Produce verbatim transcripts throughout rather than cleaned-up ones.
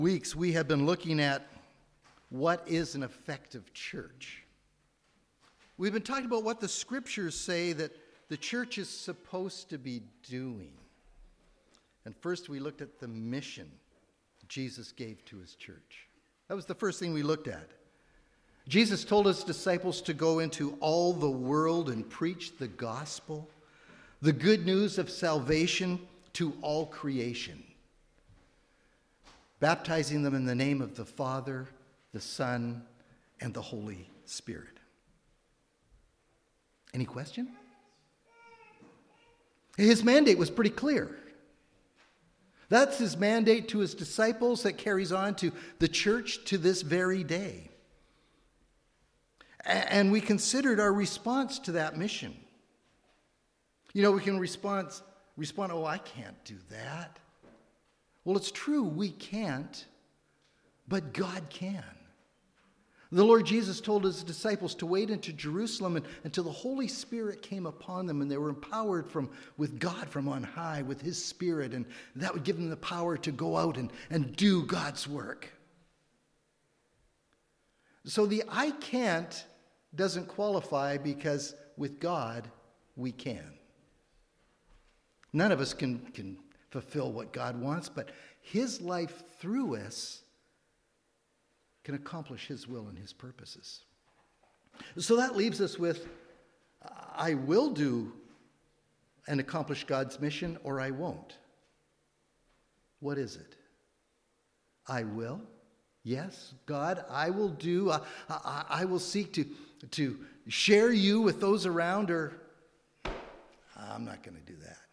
Weeks we have been looking at what is an effective church. We've been talking about what the scriptures say that the church is supposed to be doing. And first we looked at the mission Jesus gave to his church. That was the first thing we looked at. Jesus told his disciples to go into all the world and preach the gospel, the good news of salvation to all creation, baptizing them in the name of the Father, the Son, and the Holy Spirit. Any question? His mandate was pretty clear. That's his mandate to his disciples that carries on to the church to this very day. And we considered our response to that mission. You know, we can respond, respond, oh, I can't do that. Well, it's true, we can't, but God can. The Lord Jesus told his disciples to wait into Jerusalem and, until the Holy Spirit came upon them and they were empowered from with God from on high, with his Spirit, and that would give them the power to go out and, and do God's work. So the I can't doesn't qualify because with God, we can. None of us can, can fulfill what God wants, but his life through us can accomplish his will and his purposes. So that leaves us with, I will do and accomplish God's mission, or I won't. What is it? I will. Yes, God, I will do. I, I, I will seek to, to share you with those around, or I'm not going to do that.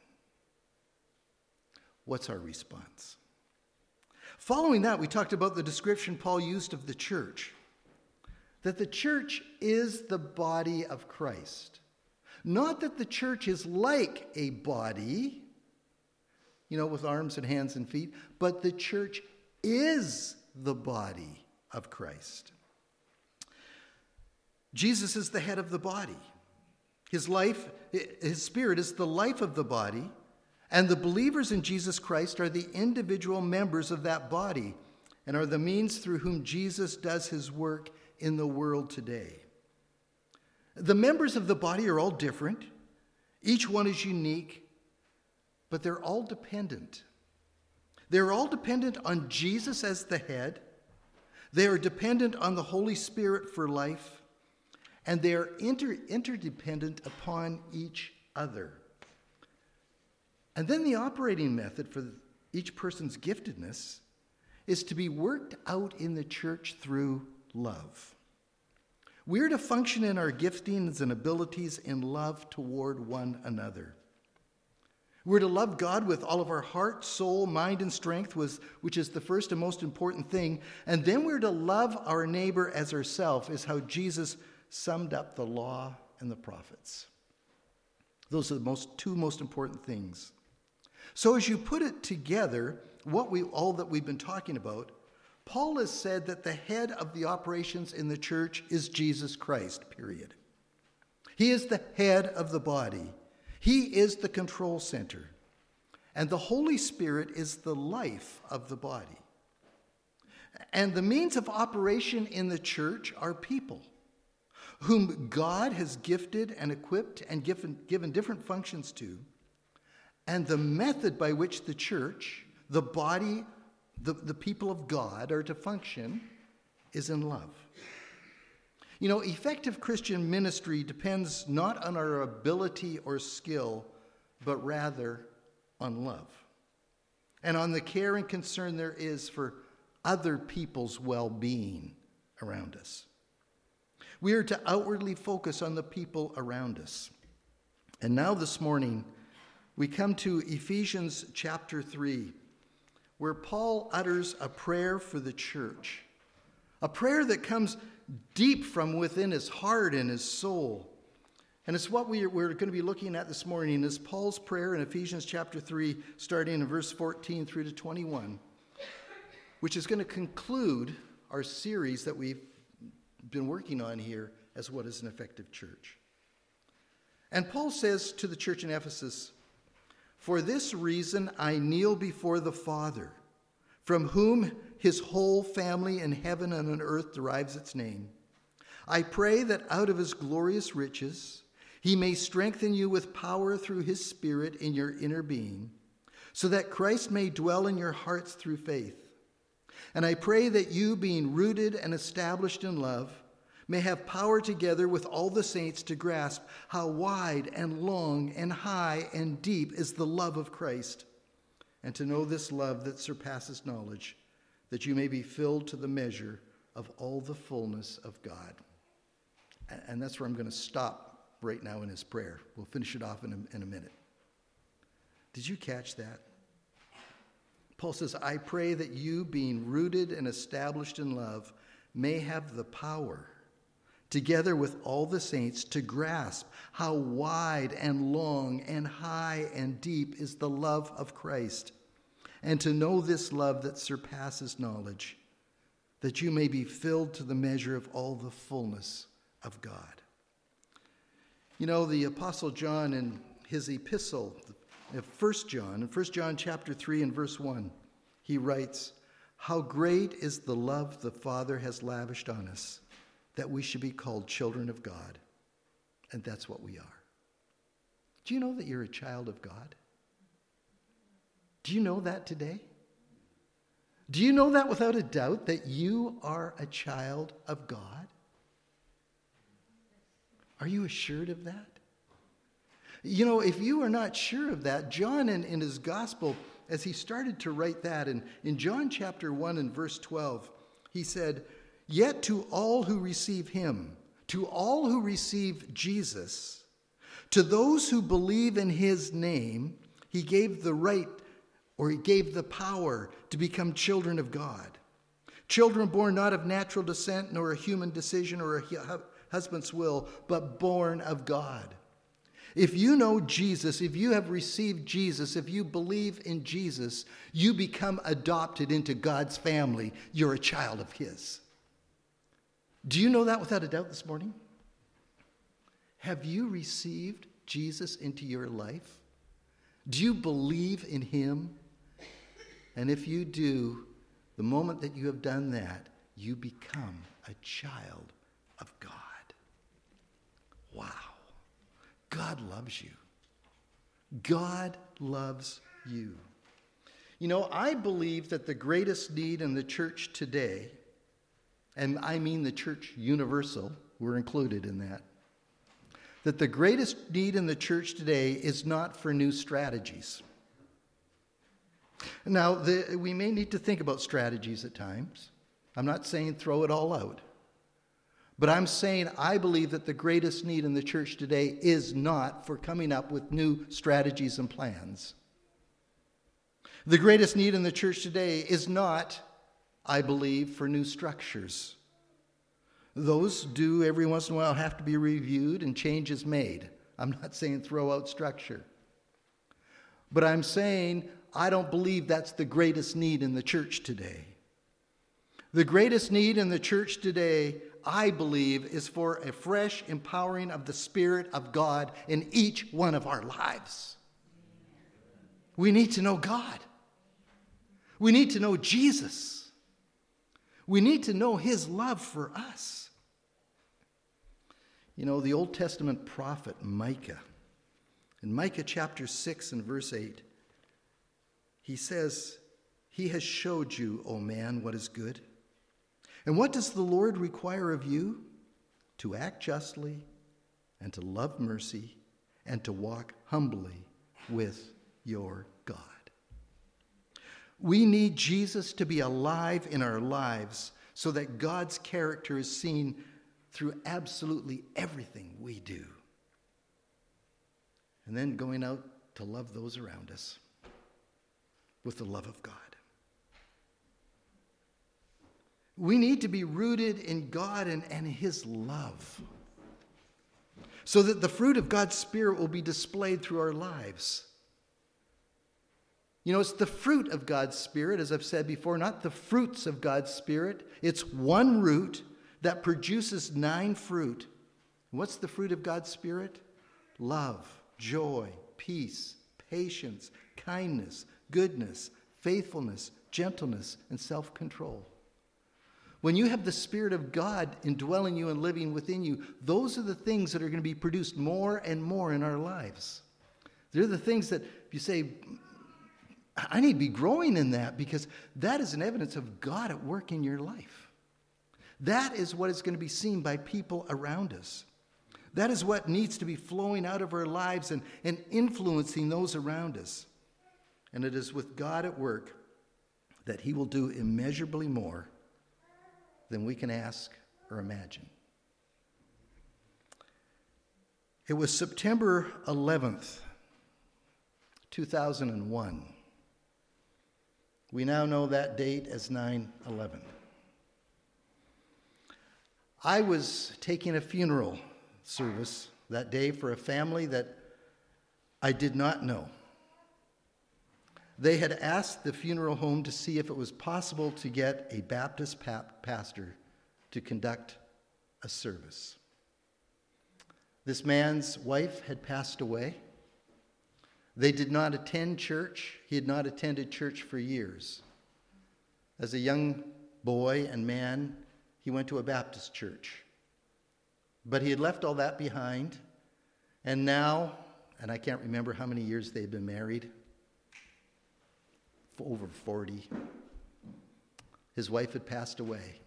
What's our response? Following that, we talked about the description Paul used of the church. That the church is the body of Christ. Not that the church is like a body, you know, with arms and hands and feet, but the church is the body of Christ. Jesus is the head of the body. His life, his spirit is the life of the body. And the believers in Jesus Christ are the individual members of that body and are the means through whom Jesus does his work in the world today. The members of the body are all different. Each one is unique, but they're all dependent. They're all dependent on Jesus as the head. They are dependent on the Holy Spirit for life, and they are inter- interdependent upon each other. And then the operating method for each person's giftedness is to be worked out in the church through love. We're to function in our giftings and abilities in love toward one another. We're to love God with all of our heart, soul, mind, and strength, which is the first and most important thing. And then we're to love our neighbor as ourselves, is how Jesus summed up the law and the prophets. Those are the most two most important things. So as you put it together, what we all that we've been talking about, Paul has said that the head of the operations in the church is Jesus Christ, period. He is the head of the body. He is the control center. And the Holy Spirit is the life of the body. And the means of operation in the church are people whom God has gifted and equipped and given, given different functions to. And the method by which the church, the body, the, the people of God are to function is in love. You know, effective Christian ministry depends not on our ability or skill, but rather on love. And on the care and concern there is for other people's well-being around us. We are to outwardly focus on the people around us. And now this morning, we come to Ephesians chapter three, where Paul utters a prayer for the church. A prayer that comes deep from within his heart and his soul. And it's what we are, we're going to be looking at this morning is Paul's prayer in Ephesians chapter three, starting in verse fourteen through to twenty-one, which is going to conclude our series that we've been working on here as what is an effective church. And Paul says to the church in Ephesus, "For this reason I kneel before the Father, from whom his whole family in heaven and on earth derives its name. I pray that out of his glorious riches, he may strengthen you with power through his Spirit in your inner being, so that Christ may dwell in your hearts through faith. And I pray that you, being rooted and established in love, may have power together with all the saints to grasp how wide and long and high and deep is the love of Christ, and to know this love that surpasses knowledge, that you may be filled to the measure of all the fullness of God. And that's where I'm going to stop right now in his prayer. We'll finish it off in a, in a minute. Did you catch that? Paul says, I pray that you, being rooted and established in love, may have the power, together with all the saints, to grasp how wide and long and high and deep is the love of Christ, and to know this love that surpasses knowledge, that you may be filled to the measure of all the fullness of God. You know, the Apostle John in his epistle, First John, in First John chapter three and verse one, he writes, how great is the love the Father has lavished on us, that we should be called children of God. And that's what we are. Do you know that you're a child of God? Do you know that today? Do you know that without a doubt, that you are a child of God? Are you assured of that? You know, if you are not sure of that, John in, in his gospel, as he started to write that, in, in John chapter one and verse twelve, he said, yet to all who receive him, to all who receive Jesus, to those who believe in his name, he gave the right, or he gave the power to become children of God. Children born not of natural descent, nor a human decision or a husband's will, but born of God. If you know Jesus, if you have received Jesus, if you believe in Jesus, you become adopted into God's family. You're a child of his. Do you know that without a doubt this morning? Have you received Jesus into your life? Do you believe in him? And if you do, the moment that you have done that, you become a child of God. Wow. God loves you. God loves you. You know, I believe that the greatest need in the church today, and I mean the church universal, we're included in that, that the greatest need in the church today is not for new strategies. Now, the, we may need to think about strategies at times. I'm not saying throw it all out. But I'm saying I believe that the greatest need in the church today is not for coming up with new strategies and plans. The greatest need in the church today is not, I believe, for new structures. Those do every once in a while have to be reviewed and changes made. I'm not saying throw out structure. But I'm saying I don't believe that's the greatest need in the church today. The greatest need in the church today, I believe, is for a fresh empowering of the Spirit of God in each one of our lives. We need to know God. We need to know Jesus. We need to know his love for us. You know, the Old Testament prophet Micah, in Micah chapter six and verse eight, he says, he has showed you, O man, what is good. And what does the Lord require of you? To act justly, and to love mercy, and to walk humbly with your God. We need Jesus to be alive in our lives so that God's character is seen through absolutely everything we do. And then going out to love those around us with the love of God. We need to be rooted in God and, and his love so that the fruit of God's Spirit will be displayed through our lives. You know, it's the fruit of God's Spirit, as I've said before, not the fruits of God's Spirit. It's one root that produces nine fruit. What's the fruit of God's Spirit? Love, joy, peace, patience, kindness, goodness, faithfulness, gentleness, and self-control. When you have the Spirit of God indwelling you and living within you, those are the things that are going to be produced more and more in our lives. They're the things that if you say, I need to be growing in that, because that is an evidence of God at work in your life. That is what is going to be seen by people around us. That is what needs to be flowing out of our lives and, and influencing those around us. And it is with God at work that he will do immeasurably more than we can ask or imagine. It was September eleventh, two thousand one. We now know that date as nine eleven. I was taking a funeral service that day for a family that I did not know. They had asked the funeral home to see if it was possible to get a Baptist pa- pastor to conduct a service. This man's wife had passed away. They did not attend church. He had not attended church for years. As a young boy and man, he went to a Baptist church. But he had left all that behind, and now, and I can't remember how many years they had been married, over forty. His wife had passed away.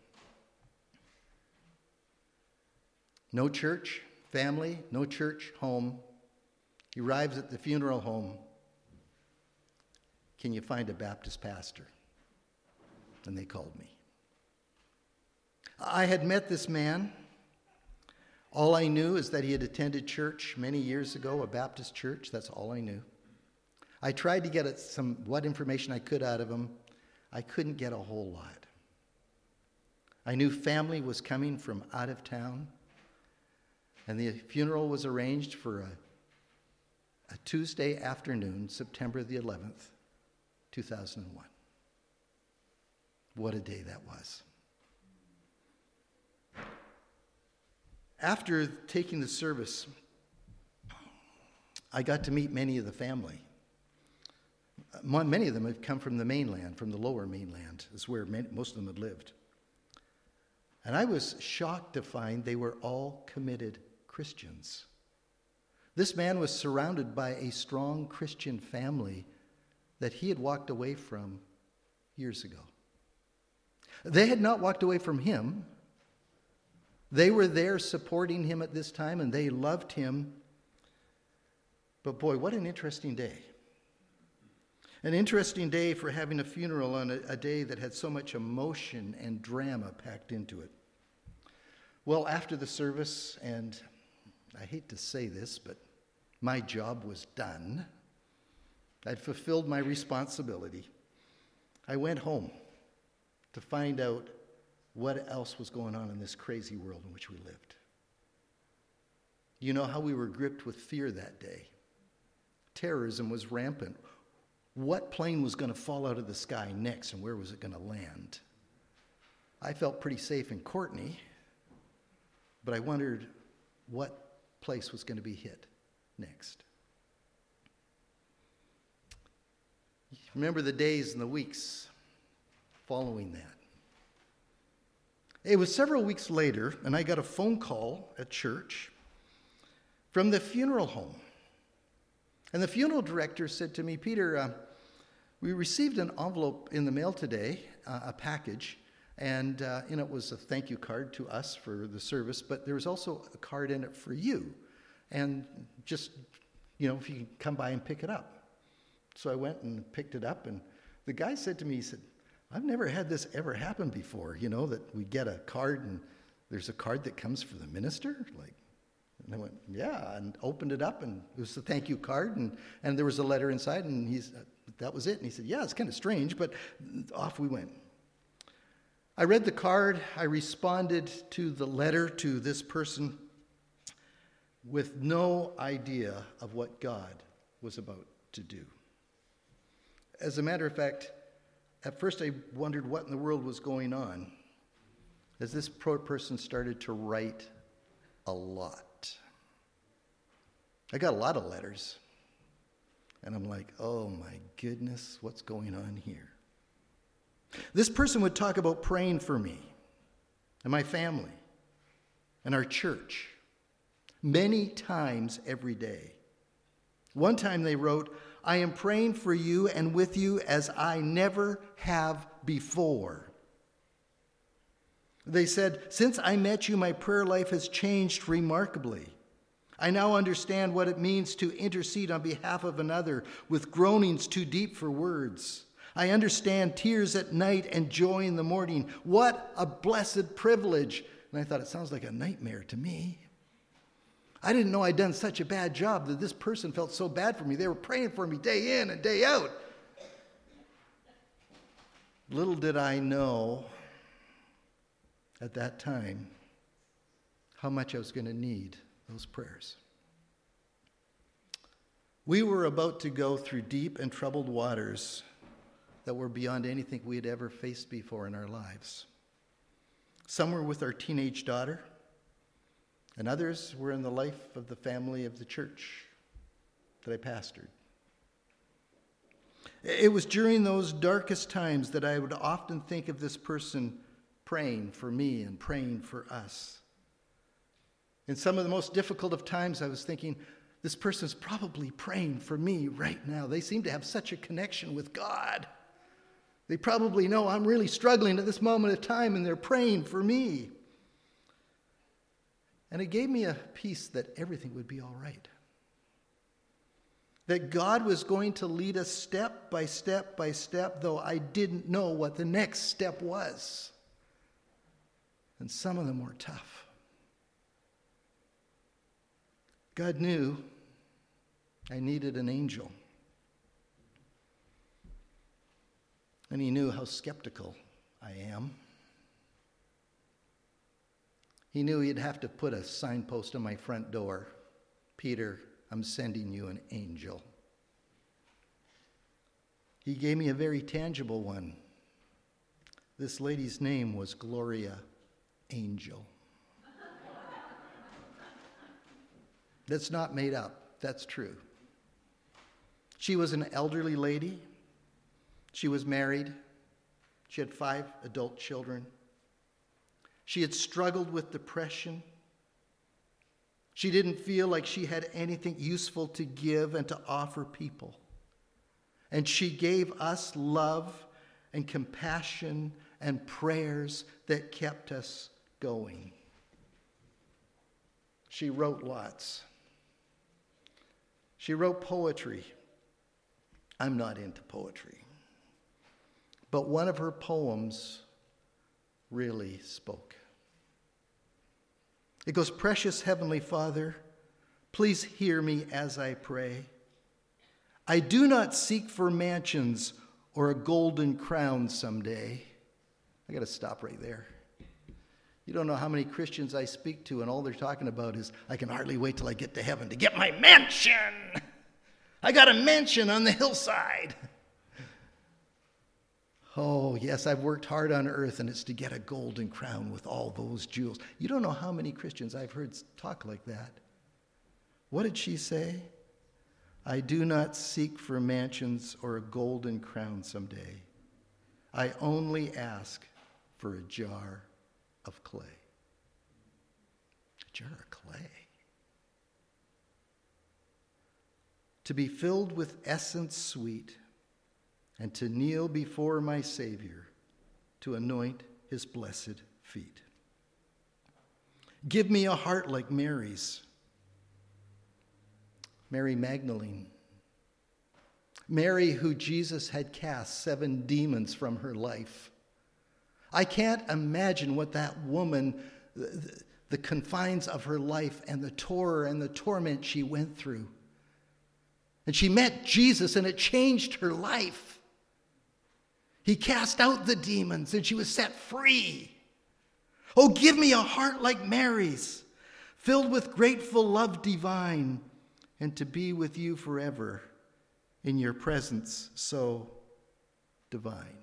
No church, family, no church, home. He arrives at the funeral home. Can you find a Baptist pastor? And they called me. I had met this man. All I knew is that he had attended church many years ago, a Baptist church. That's all I knew. I tried to get some what information I could out of him. I couldn't get a whole lot. I knew family was coming from out of town, and the funeral was arranged for a, a Tuesday afternoon, September the eleventh, two thousand one. What a day that was. After taking the service, I got to meet many of the family. Many of them have come from the mainland, from the lower mainland, is where many, most of them had lived. And I was shocked to find they were all committed Christians. This man was surrounded by a strong Christian family that he had walked away from years ago. They had not walked away from him. They were there supporting him at this time, and they loved him. But boy, what an interesting day. An interesting day for having a funeral on a, a day that had so much emotion and drama packed into it. Well, after the service, and I hate to say this, but my job was done. I'd fulfilled my responsibility. I went home to find out what else was going on in this crazy world in which we lived. You know how we were gripped with fear that day. Terrorism was rampant. What plane was going to fall out of the sky next, and where was it going to land? I felt pretty safe in Courtenay, but I wondered what place was going to be hit next. Remember the days and the weeks following that. It was several weeks later, and I got a phone call at church from the funeral home. And the funeral director said to me, Peter, uh, we received an envelope in the mail today, uh, a package, and uh, in it was a thank you card to us for the service, but there was also a card in it for you. And just, you know, if you can come by and pick it up. So I went and picked it up, and the guy said to me, he said, I've never had this ever happen before, you know, that we get a card and there's a card that comes for the minister, like. And I went, yeah, and opened it up, and it was a thank you card, and, and there was a letter inside, and he's that was it. And he said, yeah, it's kind of strange, but off we went. I read the card. I responded to the letter to this person with no idea of what God was about to do. As a matter of fact, at first I wondered what in the world was going on as this person started to write a lot. I got a lot of letters, and I'm like, oh my goodness, what's going on here? This person would talk about praying for me and my family and our church many times every day. One time they wrote, "I am praying for you and with you as I never have before." They said, "Since I met you, my prayer life has changed remarkably. I now understand what it means to intercede on behalf of another with groanings too deep for words. I understand tears at night and joy in the morning. What a blessed privilege." And I thought, it sounds like a nightmare to me. I didn't know I'd done such a bad job that this person felt so bad for me. They were praying for me day in and day out. Little did I know at that time how much I was going to need those prayers. We were about to go through deep and troubled waters that were beyond anything we had ever faced before in our lives. Some were with our teenage daughter, and others were in the life of the family of the church that I pastored. It was during those darkest times that I would often think of this person praying for me and praying for us. In some of the most difficult of times, I was thinking, this person's probably praying for me right now. They seem to have such a connection with God. They probably know I'm really struggling at this moment of time, and they're praying for me. And it gave me a peace that everything would be all right. That God was going to lead us step by step by step, though I didn't know what the next step was. And some of them were tough. God knew I needed an angel. And he knew how skeptical I am. He knew he'd have to put a signpost on my front door. "Peter, I'm sending you an angel." He gave me a very tangible one. This lady's name was Gloria Angel. That's not made up. That's true. She was an elderly lady. She was married. She had five adult children. She had struggled with depression. She didn't feel like she had anything useful to give and to offer people. And she gave us love and compassion and prayers that kept us going. She wrote lots. She wrote poetry. I'm not into poetry. But one of her poems really spoke. It goes, "Precious Heavenly Father, please hear me as I pray. I do not seek for mansions or a golden crown someday." I got to stop right there. You don't know how many Christians I speak to, and all they're talking about is, "I can hardly wait till I get to heaven to get my mansion. I got a mansion on the hillside." Oh, yes, I've worked hard on earth, and it's to get a golden crown with all those jewels. You don't know how many Christians I've heard talk like that. What did she say? "I do not seek for mansions or a golden crown someday. I only ask for a jar of clay." A jar of clay. "To be filled with essence sweet, and to kneel before my Savior to anoint his blessed feet. Give me a heart like Mary's. Mary Magdalene. Mary, who Jesus had cast seven demons from her life. I can't imagine what that woman, the, the confines of her life and the terror and the torment she went through. And she met Jesus, and it changed her life. He cast out the demons, and she was set free. Oh, give me a heart like Mary's, filled with grateful love divine, and to be with you forever in your presence so divine.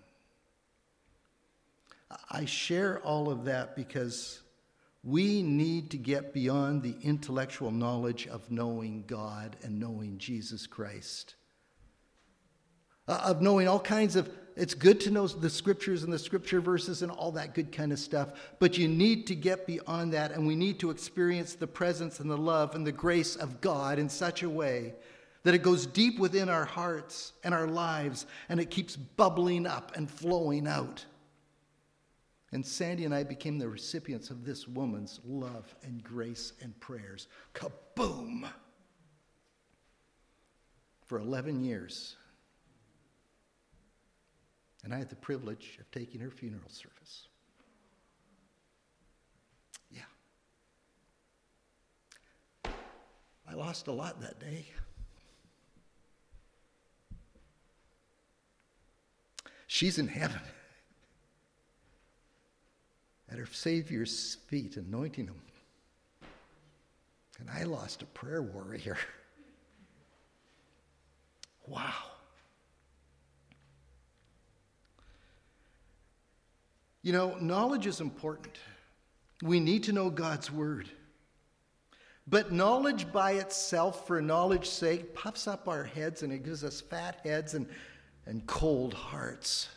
I share all of that because we need to get beyond the intellectual knowledge of knowing God and knowing Jesus Christ. uh, of knowing all kinds of, it's good to know the scriptures and the scripture verses and all that good kind of stuff, but you need to get beyond that, and we need to experience the presence and the love and the grace of God in such a way that it goes deep within our hearts and our lives, and it keeps bubbling up and flowing out. And Sandy and I became the recipients of this woman's love and grace and prayers. Kaboom! For eleven years. And I had the privilege of taking her funeral service. Yeah. I lost a lot that day. She's in heaven at her Savior's feet, anointing him. And I lost a prayer warrior. Wow. You know, knowledge is important. We need to know God's word. But knowledge by itself, for knowledge's sake, puffs up our heads, and it gives us fat heads and, and cold hearts.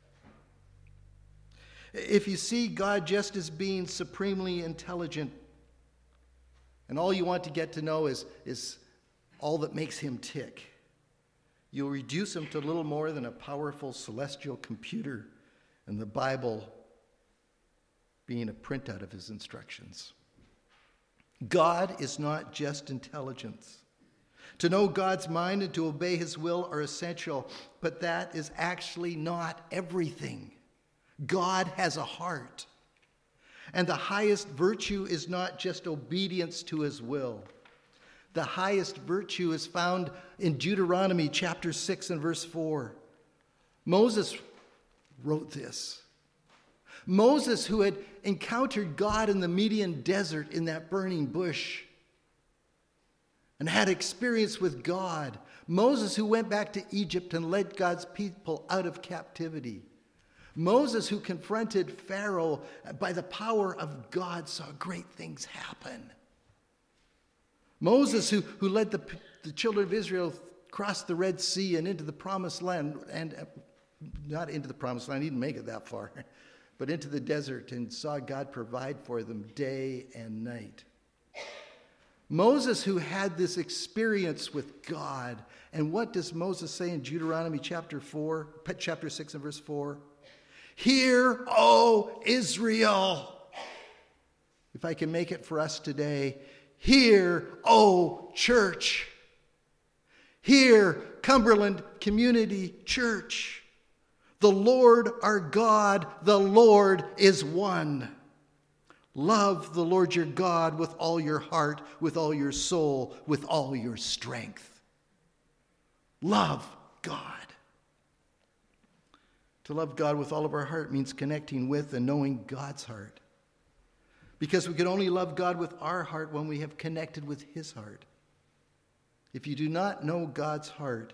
If you see God just as being supremely intelligent, and all you want to get to know is, is all that makes him tick, you'll reduce him to little more than a powerful celestial computer, and the Bible being a printout of his instructions. God is not just intelligence. To know God's mind and to obey his will are essential, but that is actually not everything. God has a heart. And the highest virtue is not just obedience to his will. The highest virtue is found in Deuteronomy chapter six and verse four. Moses wrote this. Moses, who had encountered God in the Median desert in that burning bush and had experience with God. Moses, who went back to Egypt and led God's people out of captivity. Moses, who confronted Pharaoh by the power of God, saw great things happen. Moses, who, who led the, the children of Israel across the Red Sea and into the promised land, and uh, not into the promised land, he didn't make it that far, but into the desert, and saw God provide for them day and night. Moses, who had this experience with God, and what does Moses say in Deuteronomy chapter four, chapter six and verse four? Hear, O Israel. If I can make it for us today, hear, O church. Hear, Cumberland Community Church. The Lord our God, the Lord is one. Love the Lord your God with all your heart, with all your soul, with all your strength. Love God. To love God with all of our heart means connecting with and knowing God's heart. Because we can only love God with our heart when we have connected with his heart. If you do not know God's heart,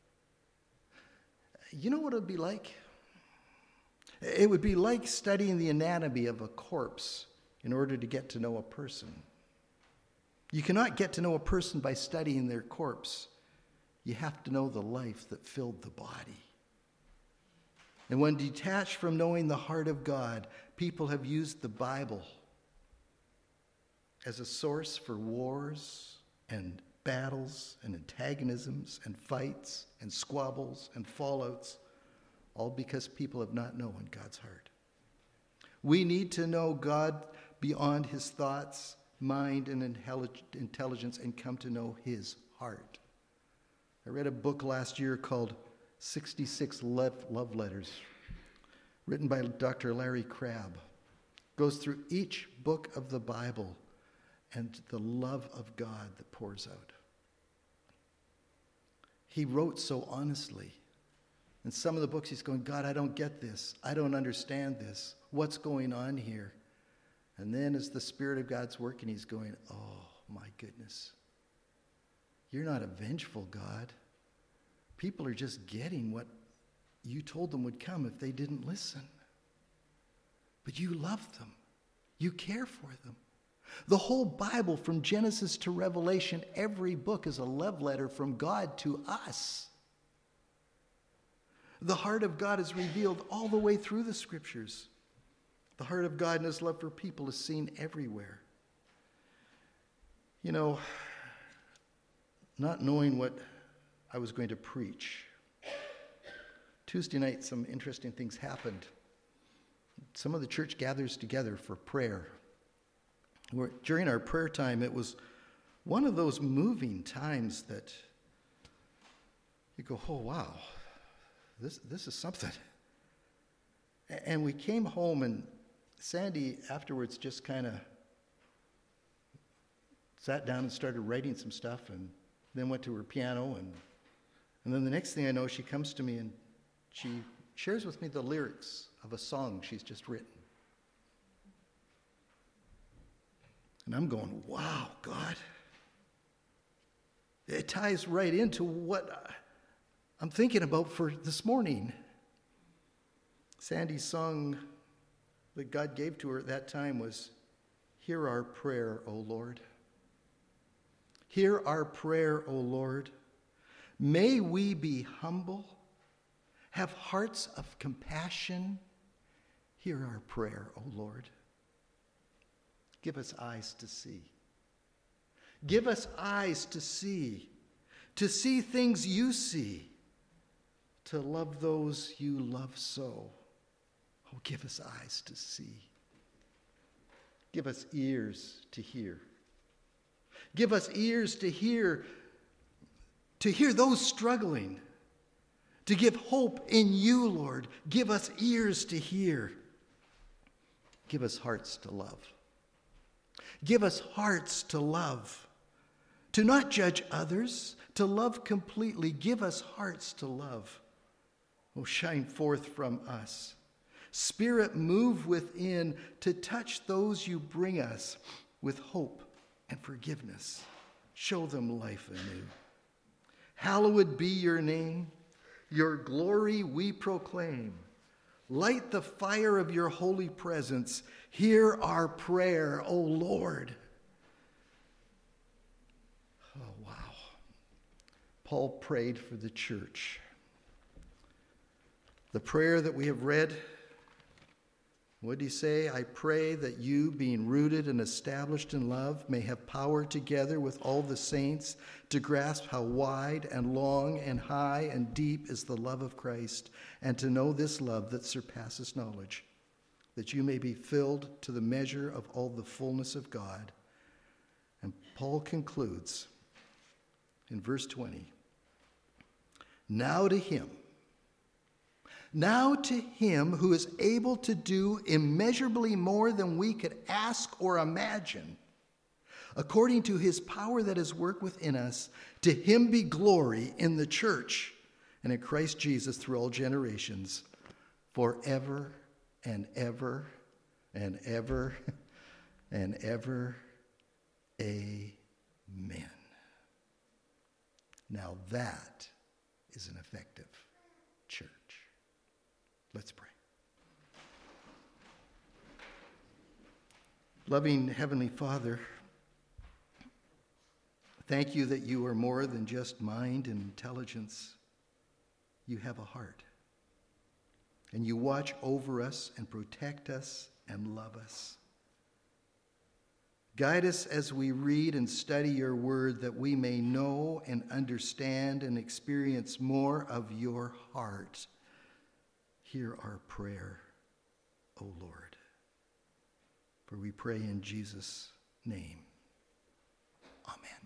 you know what it would be like? It would be like studying the anatomy of a corpse in order to get to know a person. You cannot get to know a person by studying their corpse. You have to know the life that filled the body. And when detached from knowing the heart of God, people have used the Bible as a source for wars and battles and antagonisms and fights and squabbles and fallouts, all because people have not known God's heart. We need to know God beyond his thoughts, mind, and intelligence, and come to know his heart. I read a book last year called sixty-six Love Letters, written by Doctor Larry Crabb. Goes through each book of the Bible and the love of God that pours out. He wrote so honestly. In some of the books he's going, God, I don't get this. I don't understand this. What's going on here? And then as the Spirit of God's working, he's going, oh my goodness. You're not a vengeful God. People are just getting what you told them would come if they didn't listen. But you love them. You care for them. The whole Bible, from Genesis to Revelation, every book is a love letter from God to us. The heart of God is revealed all the way through the Scriptures. The heart of God and his love for people is seen everywhere. You know, not knowing what I was going to preach, Tuesday night some interesting things happened. Some of the church gathers together for prayer. We're, during our prayer time, it was one of those moving times that you go, oh, wow, this, this is something. And we came home, and Sandy afterwards just kind of sat down and started writing some stuff, and then went to her piano. And, and then the next thing I know, she comes to me and she shares with me the lyrics of a song she's just written. And I'm going, wow, God. It ties right into what I'm thinking about for this morning. Sandy's song that God gave to her at that time was, "Hear our prayer, O Lord. Hear our prayer, O Lord. May we be humble, have hearts of compassion. Hear our prayer, O Lord. Give us eyes to see. Give us eyes to see, to see things you see, to love those you love so. Oh, give us eyes to see. Give us ears to hear. Give us ears to hear, to hear those struggling, to give hope in you, Lord. Give us ears to hear. Give us hearts to love. Give us hearts to love, to not judge others, to love completely. Give us hearts to love. Oh, shine forth from us. Spirit, move within to touch those you bring us with hope and forgiveness. Show them life anew. Hallowed be your name. Your glory we proclaim. Light the fire of your holy presence. Hear our prayer, O Lord. Oh, wow. Paul prayed for the church. The prayer that we have read, what did he say? I pray that you, being rooted and established in love, may have power together with all the saints to grasp how wide and long and high and deep is the love of Christ, and to know this love that surpasses knowledge, that you may be filled to the measure of all the fullness of God. And Paul concludes in verse twenty, now to him, Now to him who is able to do immeasurably more than we could ask or imagine, according to his power that is worked within us, to him be glory in the church and in Christ Jesus through all generations, forever and ever and ever and ever. Amen. Now that is an effective church. Let's pray. Loving Heavenly Father, thank you that you are more than just mind and intelligence. You have a heart. And you watch over us and protect us and love us. Guide us as we read and study your word, that we may know and understand and experience more of your heart. Hear our prayer, O Lord. For we pray in Jesus' name. Amen.